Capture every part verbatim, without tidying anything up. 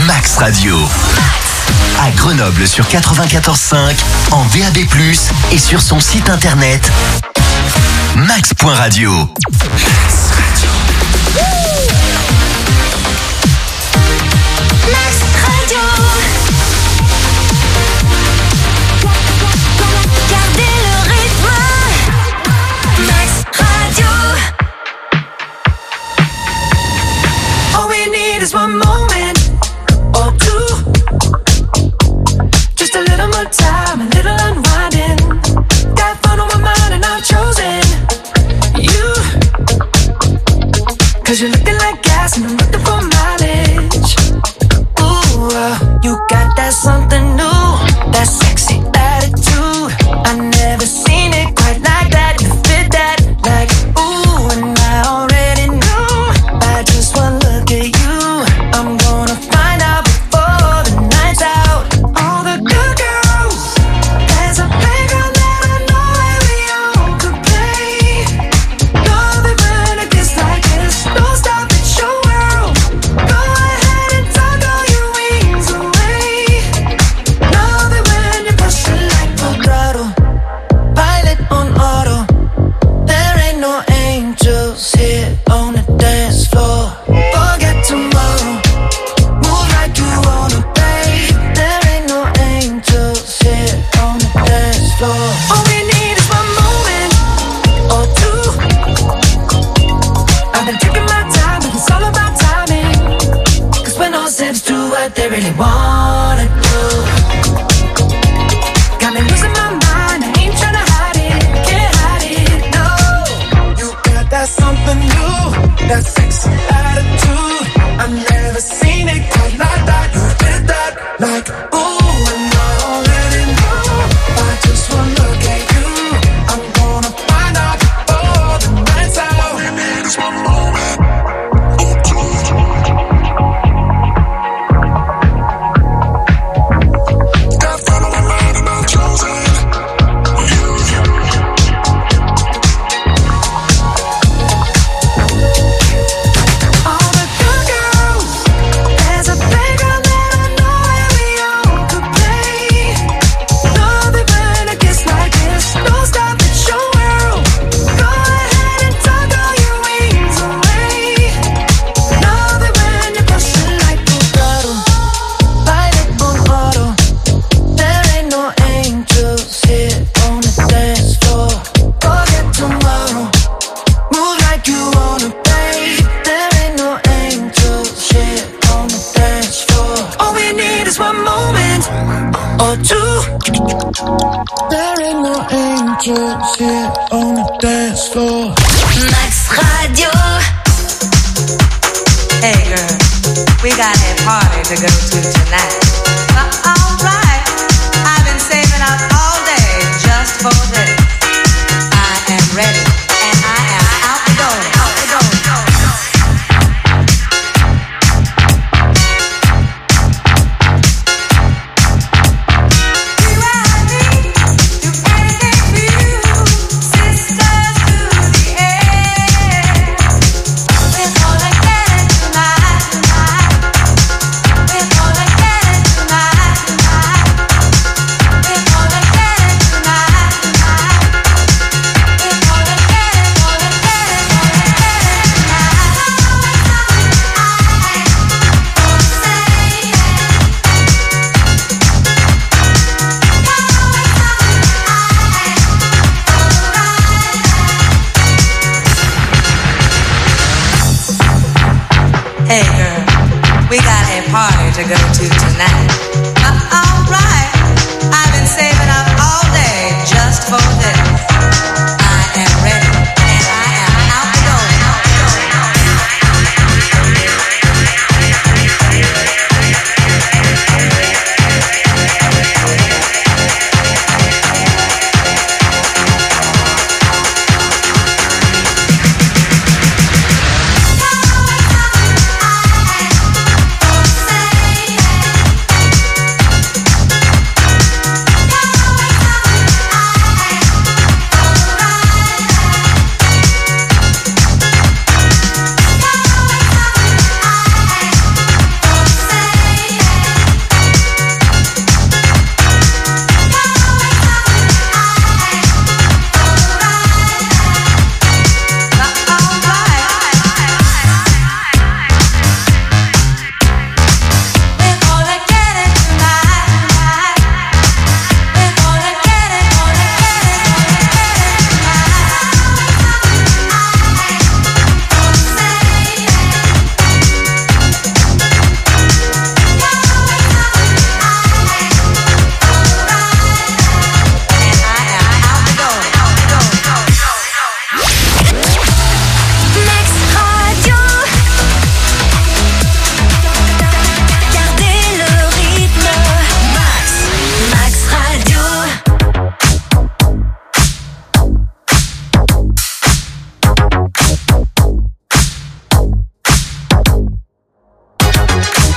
Max Radio. À Grenoble sur quatre-vingt-quatorze cinq, en D A B plus, et sur son site internet max point radio. Max Radio. Max Radio. Gardez le rythme. Max Radio. All we need is one moment or two. Just a little more time, a little unwinding. Got fun on my mind and I've chosen you. Cause you're looking like gas and I'm looking for mileage. Ooh, uh, you got that something new, that sexy attitude. I never seen it quite like that. You fit that like ooh, and I already knew by just one look at you. I'm gonna find out before the night's out. All the good girls, there's a playground that I know where we all could play. Love it when it gets like this. Don't stop, it's your world. Go ahead and tuck all your wings away. Love it when you push it like full throttle, pilot on auto. There ain't no angels here on the dance floor. Forget tomorrow, move like you wanna play. There ain't no angels here on the dance floor. All we need is one moment or two. I've been taking my time, but it's all about timing. Cause when those hips do what they really wanna do, got me losing my mind, I ain't tryna hide it, can't hide it, no. You got that something new, that sexy attitude. I've never seen it quite like that. You fit that like ooh, and I already know by just one look at you. I'm gonna find out before the night's out. All we need is one moment or two. Got fun on my mind and I've chosen you. All the good girls, there's a playground that I know where we all could play. Love it when it gets like this. Don't stop, it's your world. Go ahead and tuck all your wings away. Love it when you push it like full throttle, pilot on auto. There ain't no angels here on the dance floor. Forget tomorrow, move like you wanna play. There ain't no angels here on the dance floor. All we need is one moment or two. There ain't no angels here on the dance floor. Max Radio. Hey girl, we got a party to go to tonight. Uh, alright, I've been saving up all day just for this. I am ready and I am out the door, out the door. You and me, do anything for you, sisters to the end. We're gonna get it tonight, tonight. We're gonna get it tonight, tonight. We're gonna get it tonight, tonight. We're gonna get it, gonna get it, gonna get it tonight. Hey girl, we got a party to go to tonight. Uh, alright, I've been saving up all day just for this. I am ready and I am out the door. Say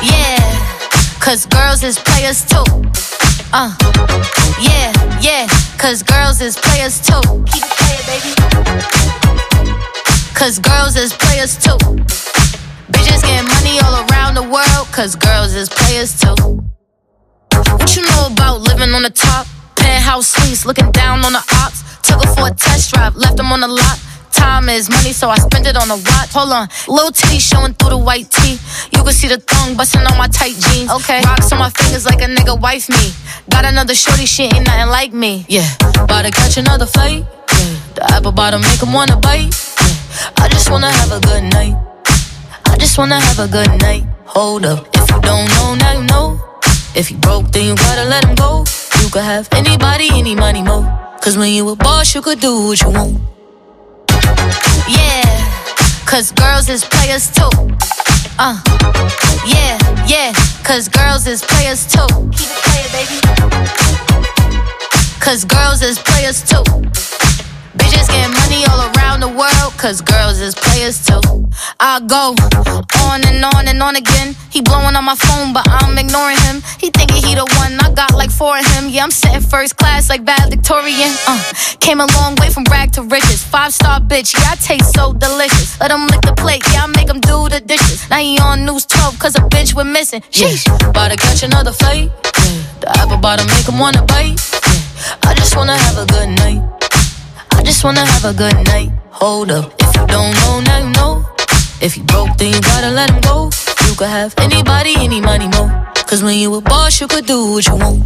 Yeah, cause girls is players too. Uh, yeah, yeah, cause girls is players too. Keep it playing, baby. Cause girls is players too. Bitches getting money all around the world, cause girls is players too. What you know about living on the top? Penthouse suites, looking down on the ops. Took her for a test drive, left them on the lot. Time is money, so I spend it on a watch. Hold on, little titty showing through the white tee. You can see the thong busting on my tight jeans. Okay, rocks on my fingers like a nigga wife me. Got another shorty, she ain't nothing like me. Yeah, about to catch another fight. Yeah, the apple bottom make him wanna bite. Yeah, I just wanna have a good night. I just wanna have a good night. Hold up, if you don't know, now you know. If you broke, then you gotta let him go. You could have anybody, any money, mo. Cause when you a boss, you could do what you want. Yeah, cause girls is players too. Uh, yeah, yeah, cause girls is players too. Keep it playing, baby. Cause girls is players too. Bitches getting money all around the world, cause girls is players too. I go on and on and on again. He blowing on my phone, but I'm ignoring him. He thinking he the one, I got like four of him. Yeah, I'm sitting first class like valedictorian. Uh, came a long way from rag to riches. Five star bitch, yeah, I taste so delicious. Let him lick the plate, yeah, I make him do the dishes. Now he on news twelve, cause a bitch went missing. Sheesh, yeah. About to catch another fight. Yeah. The apple bottom make him wanna bite. Yeah. I just wanna have a good night. I just wanna have a good night. Hold up, if you don't know, now you know. If you broke, then you gotta let him go. You could have anybody, any money, mo. Cause when you a boss, you could do what you want.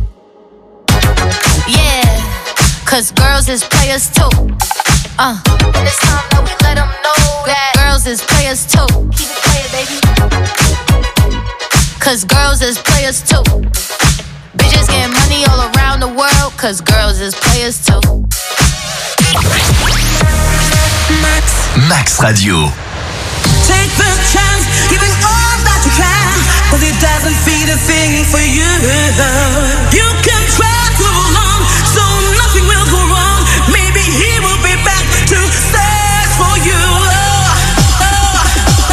Yeah, cause girls is players too. Uh, and it's time that we let them know that girls is players too. Keep it playing, baby. Cause girls is players too. Bitches getting money all around the world, cause girls is players too. Max, Max Radio. Take the chance, giving all that you can, cause it doesn't feed a thing for you. You can try too long, so nothing will go wrong. Maybe he will be back to search for you. Oh, oh, oh,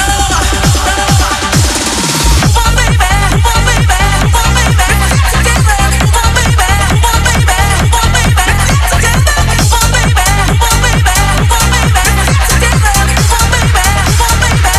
oh. One baby, one baby, one baby, together. One baby, one baby, one baby, together. One baby, one baby, one baby, together. One baby, one baby.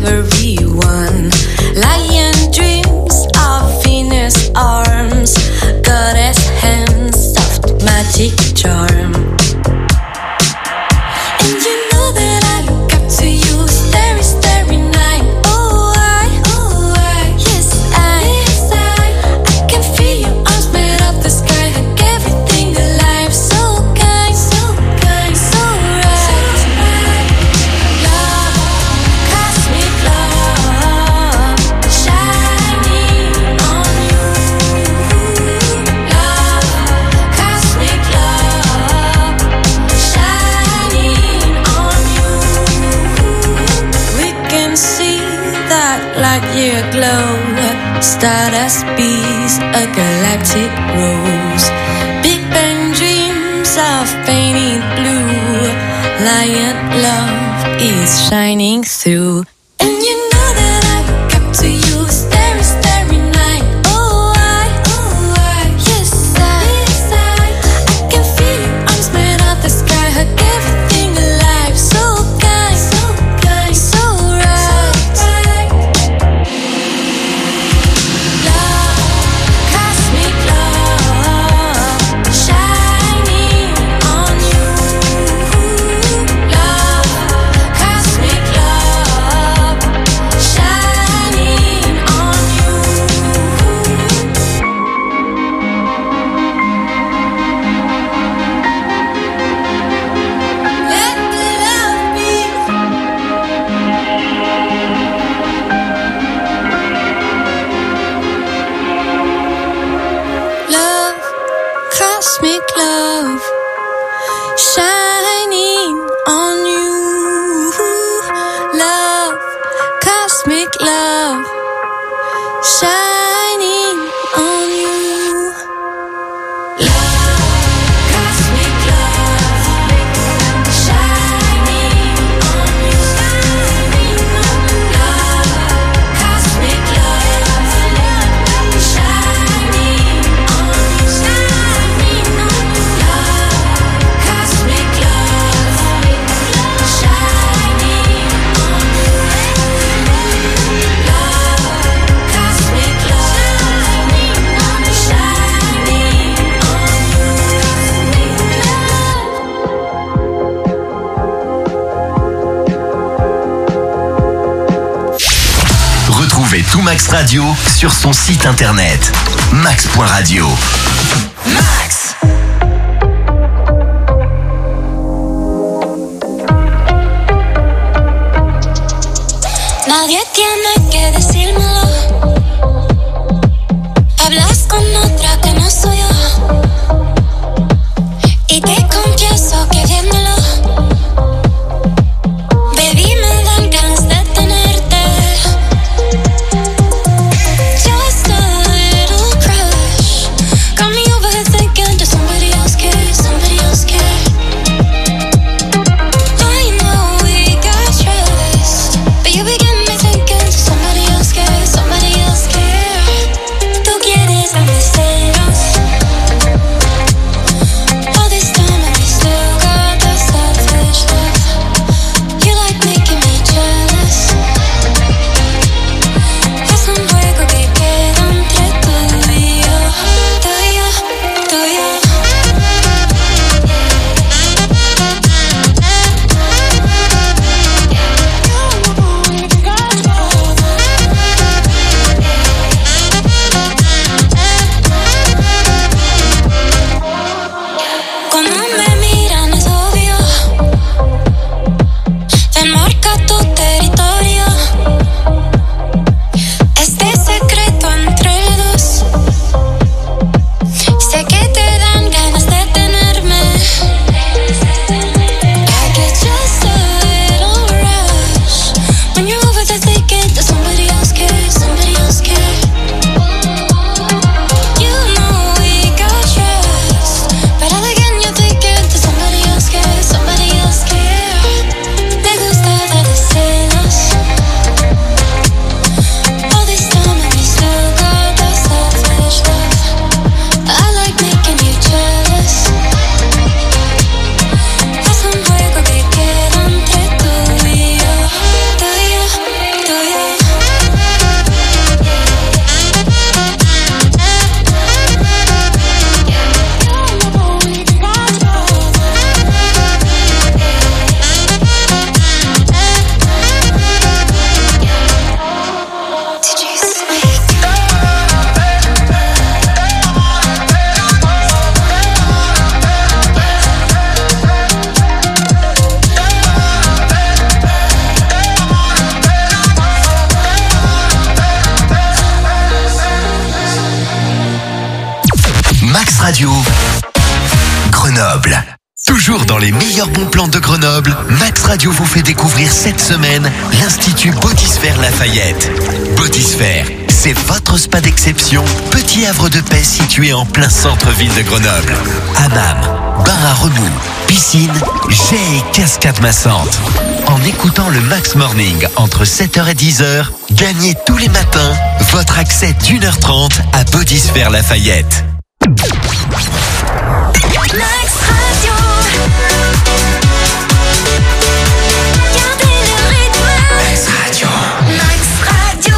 everyone. Lion dreams of Venus arms, goddess hands, soft magic charm. And you know that I look up to you, starry, starry night. Oh, I, oh, I, yes, I, yes, I, I can feel your arms made of the sky, hug everything alive. So kind, so kind, so right, so right. Love, cosmic love, shining on you. Love, cosmic love, shining on you. We can see that light year glow, stardust bees, a galactic rose. Big Bang dreams of painted blue, lion love is shining through. And you know that I look up to you, starry, starry night. Oh, I, oh, I, yes, I, yes, I, I can feel your arms made of the sky, hug everything alive. So kind, so kind, so right, so right. Love, cosmic love, shining on you. Love, cosmic love, shining on you. Let the love be. Love, cosmic love, shining on you. Love, cosmic love, shining on you. Love, cosmic love, shining on you. Love, cosmic love, shining on you. Shining on you. Love, cosmic love, shining on you. Love, cosmic love, shining on you. Retrouvez tout Max Radio sur son site internet max point radio. Max. Nadie tiene que decírmelo. Hablas con otra que no soy yo. Y te confieso que viéndolo, baby, me dan ganas de tenerte. Just a little crush got me overthinking. Does somebody else care? Somebody else care? I know we got trust, but you begin me thinking. Does somebody else care? Toujours dans les meilleurs bons plans de Grenoble, Max Radio vous fait découvrir cette semaine l'Institut Bodysphère Lafayette. Bodysphère, c'est votre spa d'exception, petit havre de paix situé en plein centre-ville de Grenoble. Hammam, bar à remous, piscine, jet et cascade massante. En écoutant le Max Morning entre sept heures et dix heures, gagnez tous les matins votre accès d'une heure trente à Bodysphère Lafayette. Max Radio. Gardez le rythme. Max Radio. Max Radio.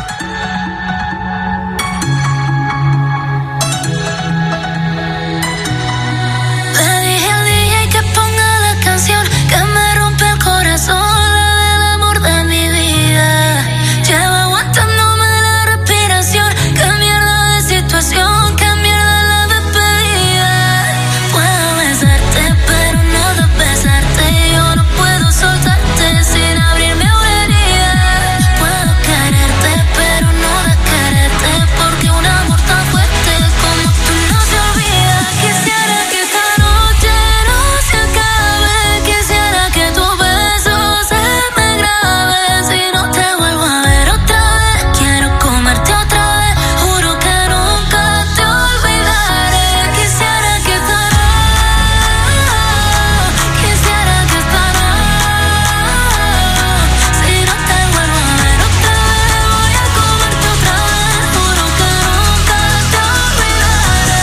Le dije al D J que ponga la canción que me rompe el corazón, la del amor de mi vida. Llevo aguantándome la respiración. Qué mierda de situación, qué mierda la despedida. Puedo besarte, pero no de besarte. Yo no puedo soltarte sin abrirme una herida. Puedo quererte, pero no de quererte, porque un amor tan fuerte como tú no se olvida. Quisiera que esta noche no se acabe. Quisiera que tu beso se me grabe. Si no te vuelvo a ver otra vez, quiero comerte otra vez. Juro que nunca te olvidaré. Quisiera que esta noche, quisiera que esta noche, si no te vuelvo a ver otra vez, voy a comerte otra vez. Juro que nunca te olvidaré.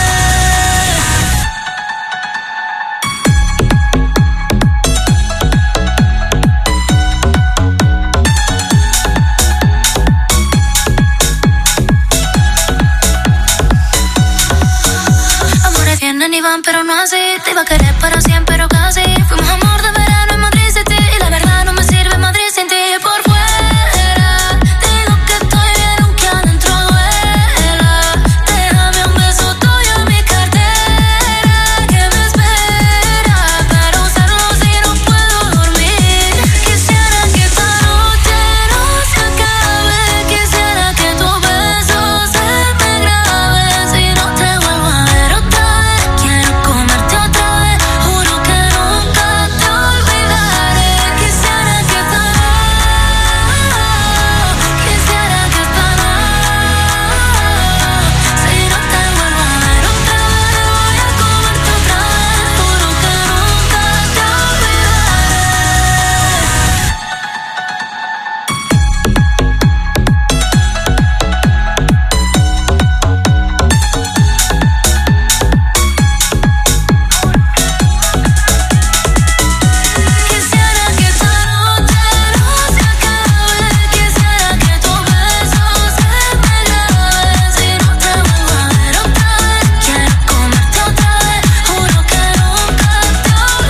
Amores vienen y van, pero no así. Te iba a querer para siempre, pero casi. Fuimos amor de verano en Madrid City, y la verdad no me sirve Madrid sin ti. Por fuera digo que estoy bien, aunque adentro duela. Déjame un beso tuyo en mi cartera que me espera para usarlo si no puedo dormir. Quisiera que esta noche no se acabe. Quisiera que tu beso se me grabe. Si no te vuelvo a ver otra vez, quiero comerte otra vez. Juro que nunca te olvidaré. Quisiera que esta noche, quisiera que esta noche, si no te vuelvo a ver otra vez, voy a comerte otra vez. Juro que nunca te Quisiera que esta noche no se acabe. Quisiera que tu beso se me grabe. Si no te vuelvo a ver otra vez, quiero comerte otra vez. Juro que nunca te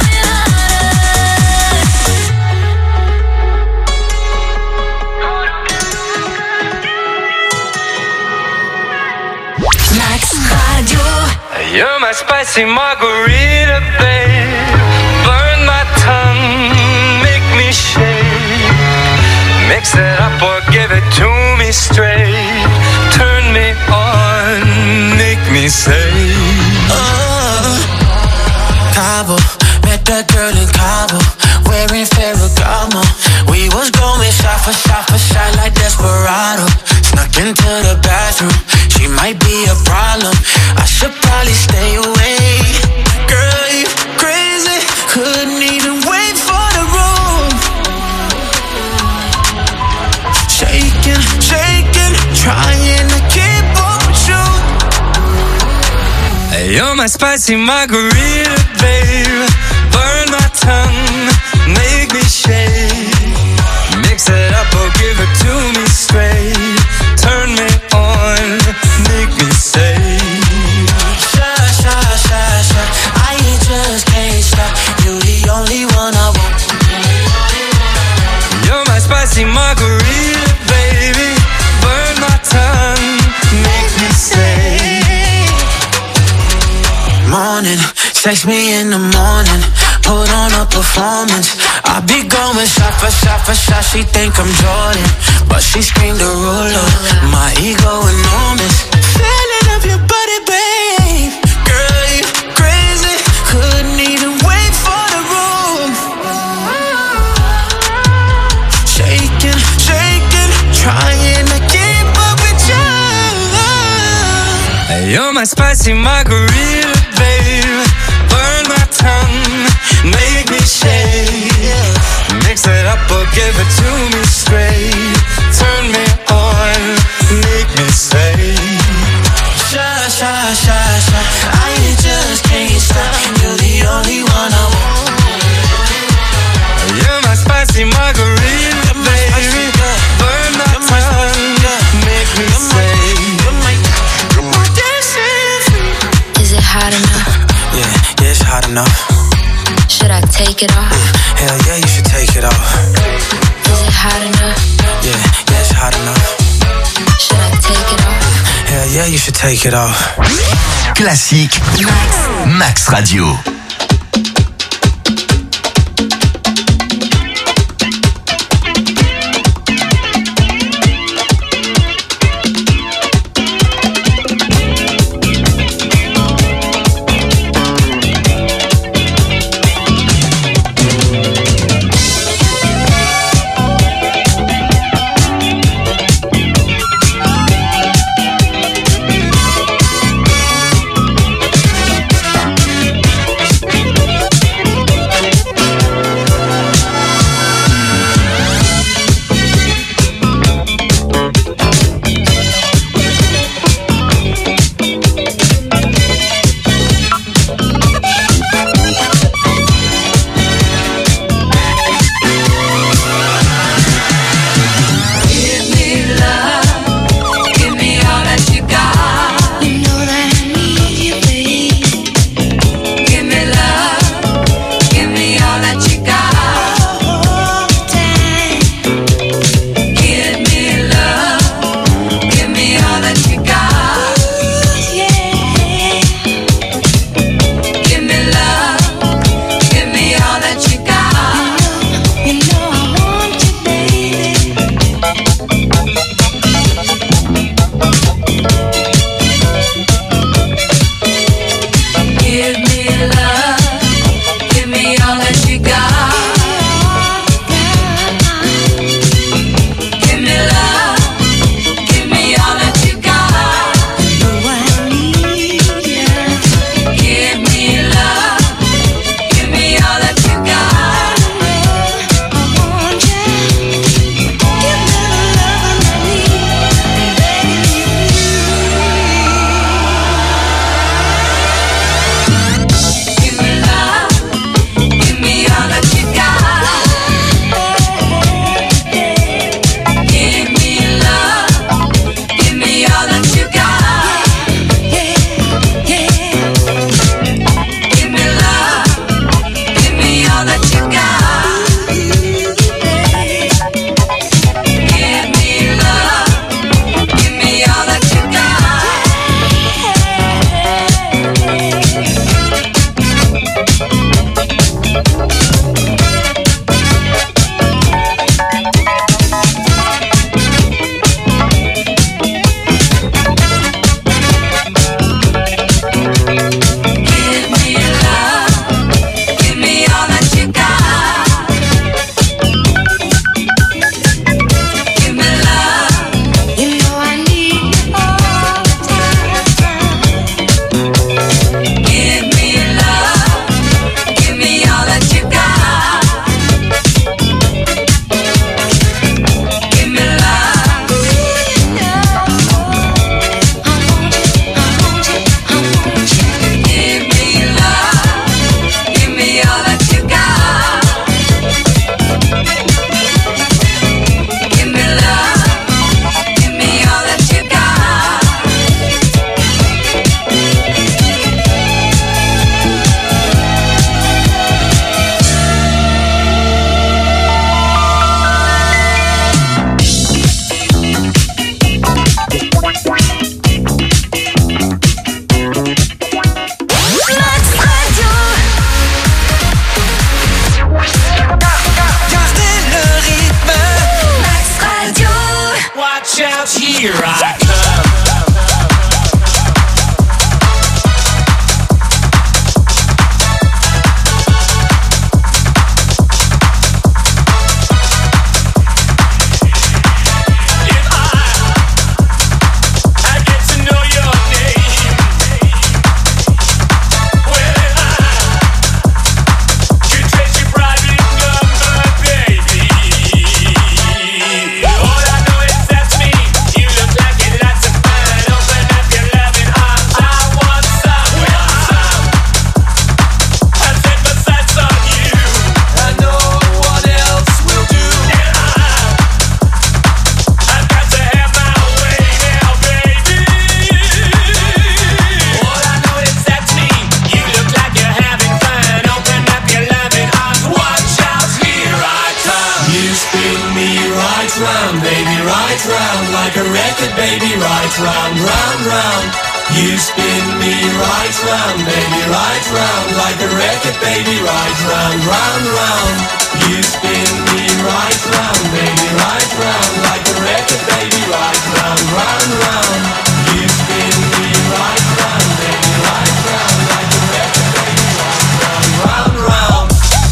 olvidaré. Max Radio. You're my spicy margarita, babe. Burn my tongue, make me shake. Mix it up or give it to me straight. Turn me on, make me say. Cabo, met that girl in Cabo, wearing Ferragamo. We was going shot for shot for shot like Desperado. Snuck into the bathroom, she might be a problem. I should probably stay away. Girl, you crazy, couldn't even wait for the room. Shaking, shaking, trying to keep up with you. You're my spicy margarita, babe. Burn my tongue, make me shake. Mix it up or give it to me straight. Turn me on, make me say. Sha, sha, sha, sha, I just can't stop. You the only one I want. You're my spicy margarita, baby. Burn my tongue, make me say. Morning, text me in the morning, put on a performance. I be going shot for shot for shot. She think I'm Jordan, but she screamed a ruler. My ego enormous. Feeling of your body, babe. Girl, you crazy, couldn't even wait for my spicy margarita, babe. Burn my tongue, make me shake. Mix it up or give it to me straight. Turn me on, make me say. Shy, shy, shy, shy. I just can't stop. You're the only one I want. You're my spicy margarita, baby. Burn my tongue, make me say. Is it hot enough? Yeah, yeah, it's hot enough. Should I take it off? Mm, hell yeah, you should take it off. Is it hot enough? Yeah, yeah, it's hot enough. Should I take it off? Hell yeah, you should take it off. Classique Max Radio. Here I come. If I, I get to know your name, like a record, baby, right round, round, round. You spin me right round, baby, right round, like a record, baby, right round, round, round. You spin me right round, baby, right round, like a record, baby, right round, round, round. You spin me right round, baby, right round, like a record, baby, right round, round, round.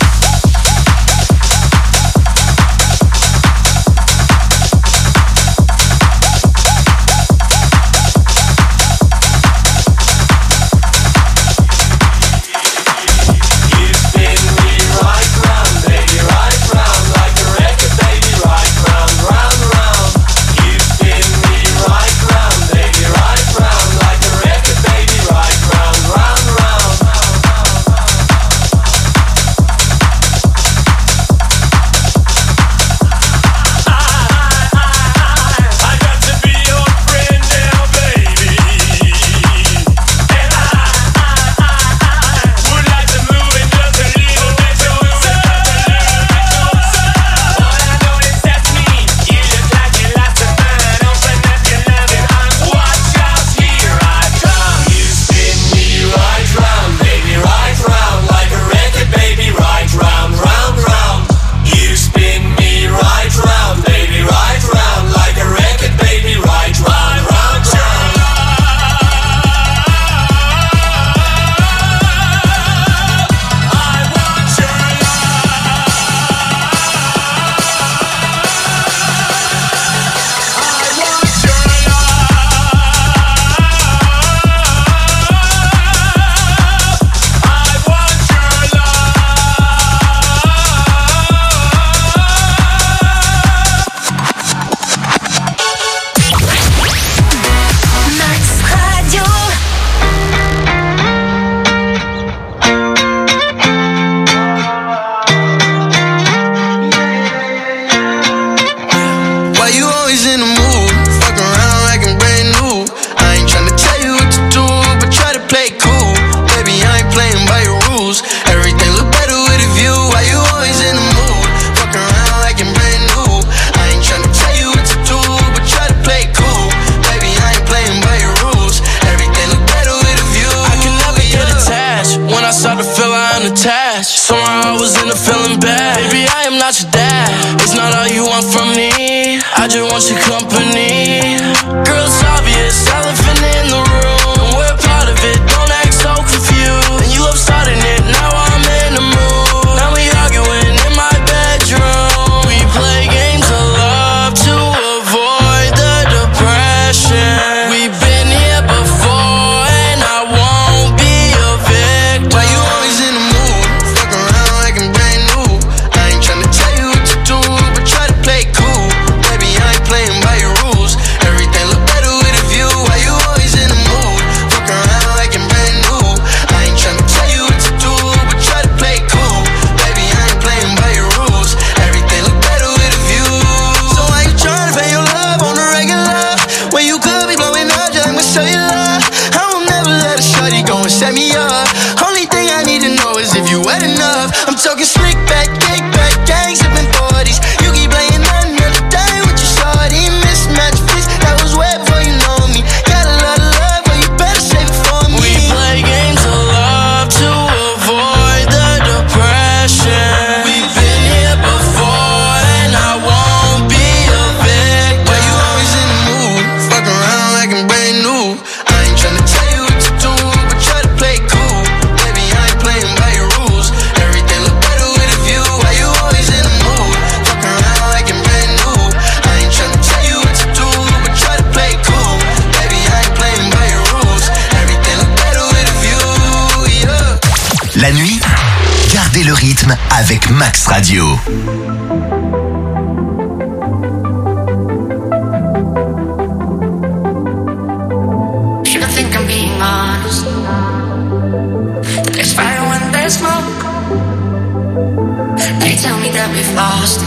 La nuit, gardez le rythme avec Max Radio. You don't think I'm being honest? There's fire when there's smoke. They tell me that we've lost it.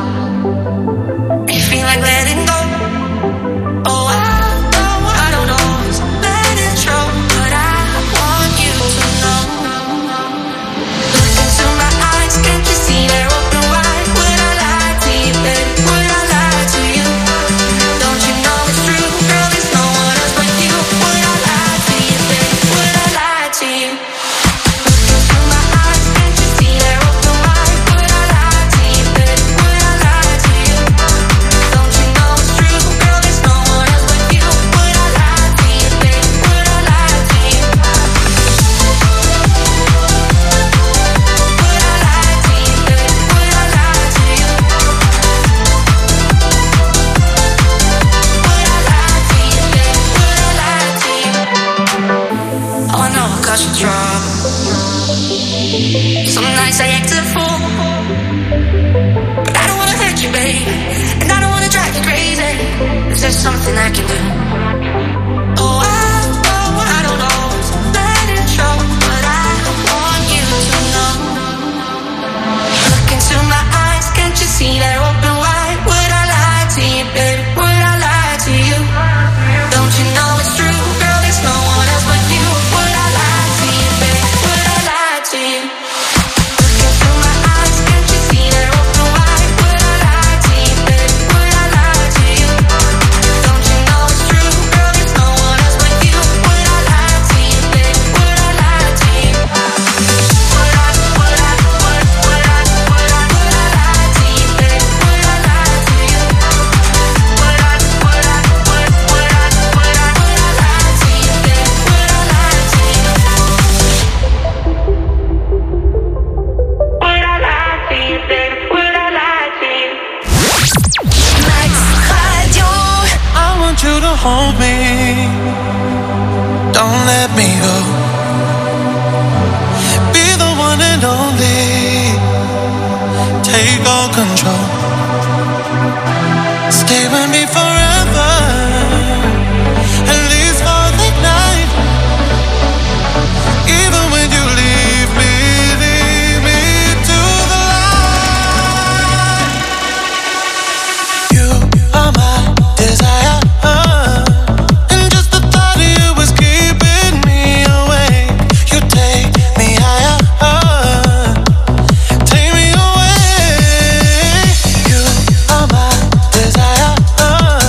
You feel like letting go. Oh, I don't, I don't always let it show, but I want you to know. Look into my eyes, can't you see they're open wide? When I there something I can do? Oh, I, oh, I don't always let it show, but I want you to know. Look into my eyes, can't you see they're open wide? Would I lie to you, baby? Would I lie to you? Don't you know it's true, girl? There's no one else but you. Would I lie to you, baby? Would I lie to you? Look into my eyes, can't you see they're open wide? Would I lie to you, baby? Would I lie to you? Don't you know it's true, girl? There's no one else but you. Would I lie to you, baby? Would I lie to you? Would I, would I, would, would I, would I, would I lie to you, baby? Would I lie to you? Would I, would I, would, would I, would I, would I lie to you, baby? Would I lie to you? Would I lie to you, baby? Would I lie to you? Max Radio. I want you to hold me. Don't let me go. Be the one and only. Take all control. Stay with me forever. At least for the night. Even when you leave me, leave me to the light. You are my desire, and just the thought of you is keeping me awake. You take me higher, take me away. You are my desire,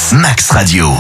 Max Radio.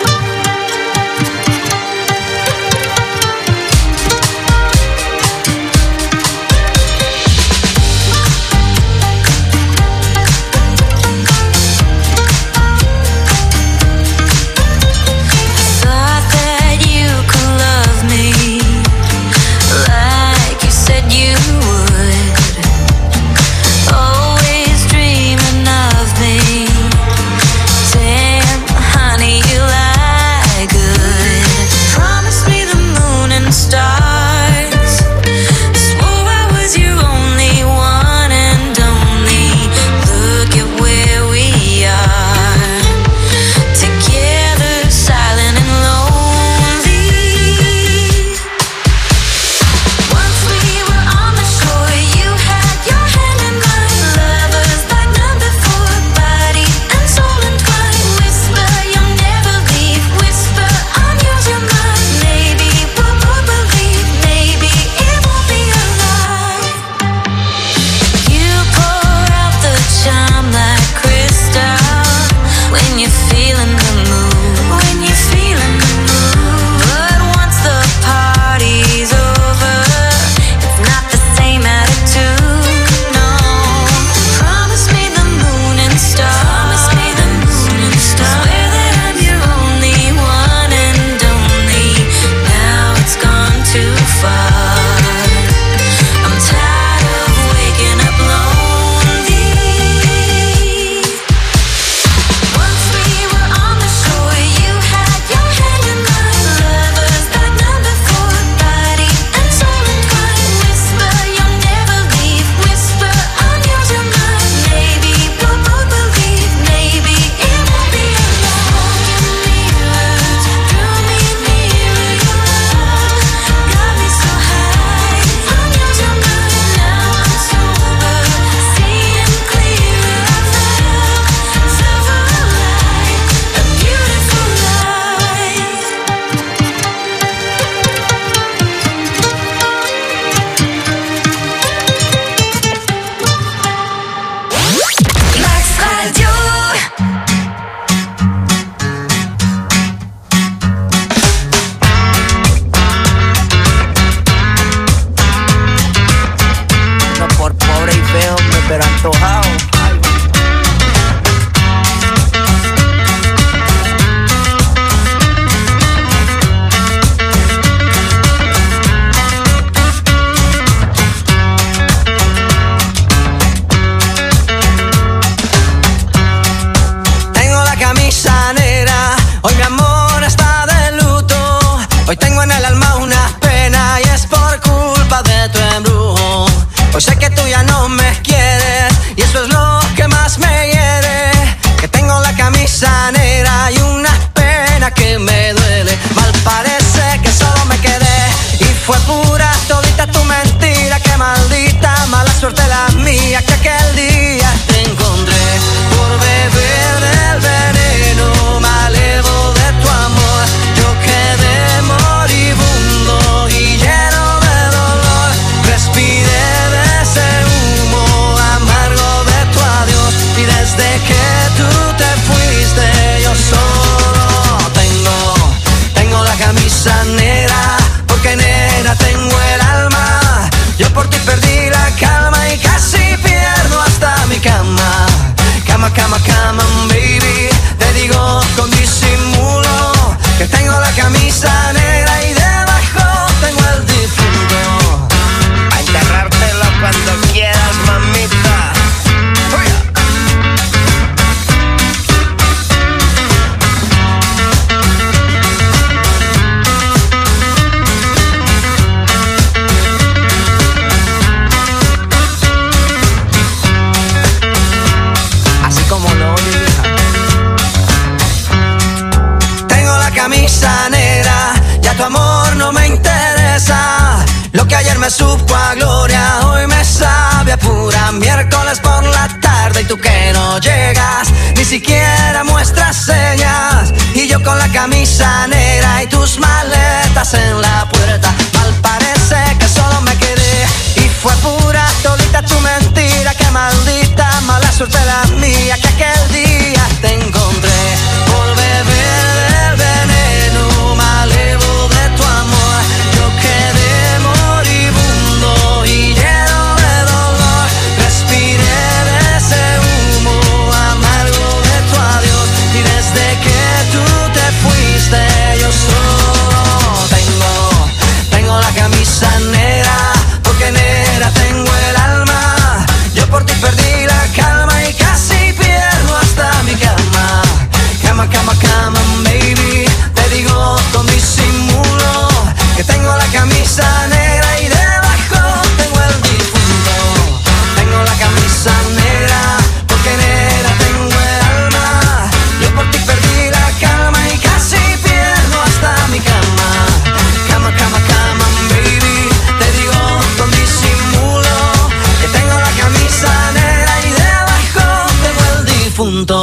me supo a gloria, hoy me sabe a pura. Miércoles por la tarde y tú que no llegas, ni siquiera muestras señas. Y yo con la camisa negra y tus maletas en la puerta. Mal parece que solo me quedé y fue pura todita tu mentira. Qué maldita mala suerte la mía que aquel día te encontré. Volver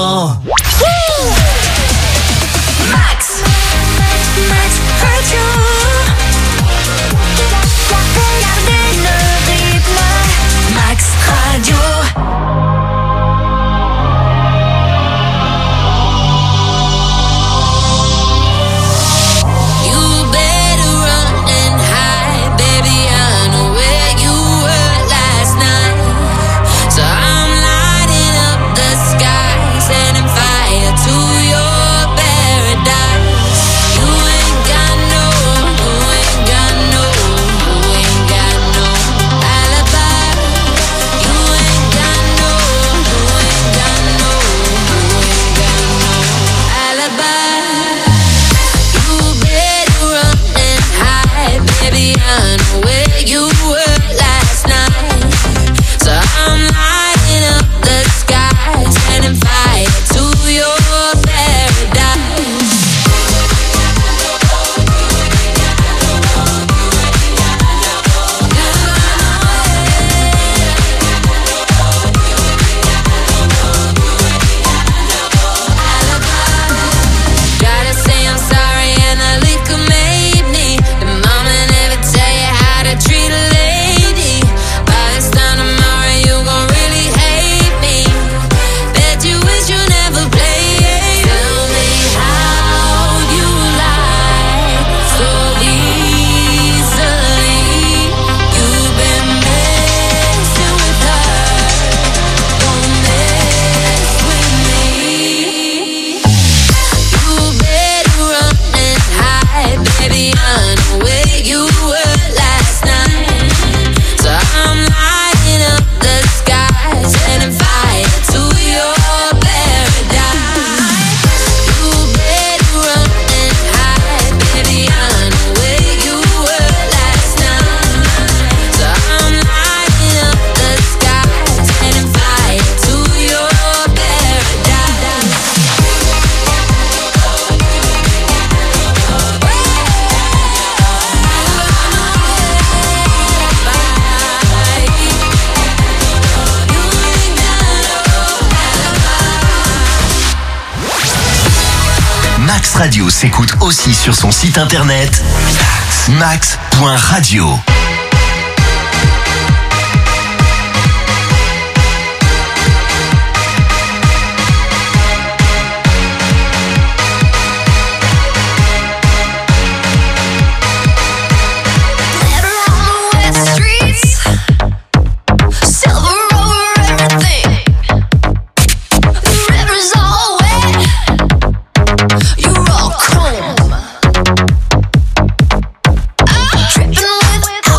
Max, Max Radio. Gardez le rythme. Max Radio. Max Radio s'écoute aussi sur son site internet max point radio. Tripping with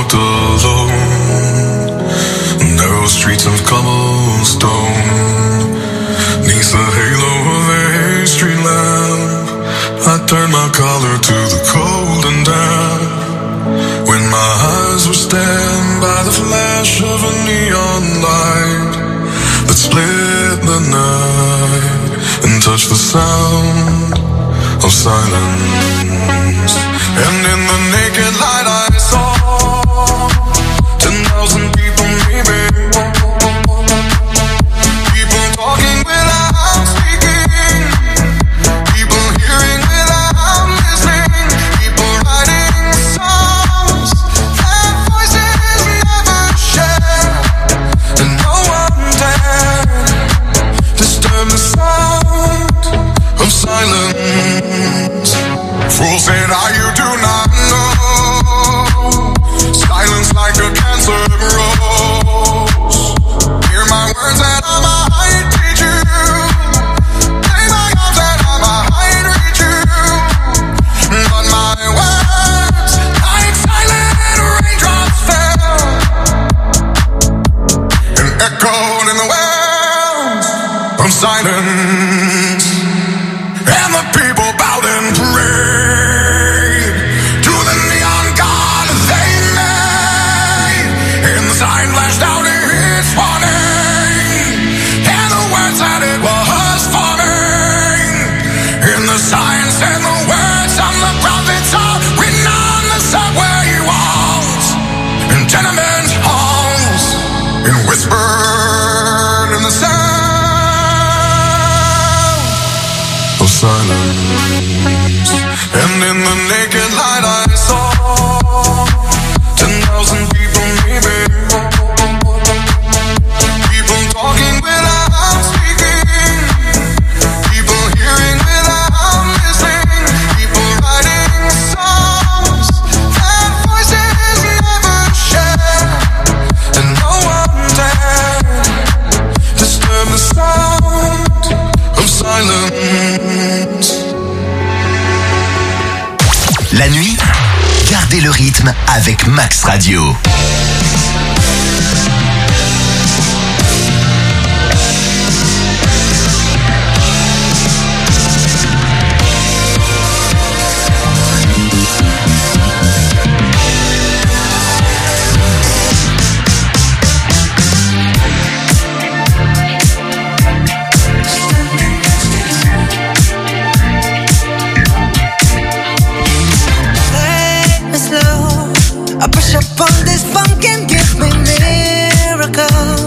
walked alone, narrow streets of cobblestone, neath the halo of a street lamp, I turned my collar to the cold and damp. When my eyes were stabbed by the flash of a neon light that split the night and touched the sound of silence. And in the naked light I saw ten thousand people maybe, people talking without speaking, people hearing without listening, people writing songs that voices never share, and no one dared disturb the sound of silence. Fool said, "Ah, you do not know. Silence like a cancer grows. Hear my words and I might teach you. Lay my arms and I might reach you. But my words, like silent raindrops, fell and echoed in the wells of silence. And the people bowed and prayed to the neon god they made. And the sign flashed out its warning, and the words that it was forming. And the sign said the words of the prophets are written on the subway walls and tenement halls, and whispered in the sound of silence. And in the naked light I saw ten thousand people maybe, people talking without speaking, people hearing without listening, people writing songs that voices never share, and no one dared disturb the sound of silence. La nuit, gardez le rythme avec Max Radio. I push up on this funk and give me miracles.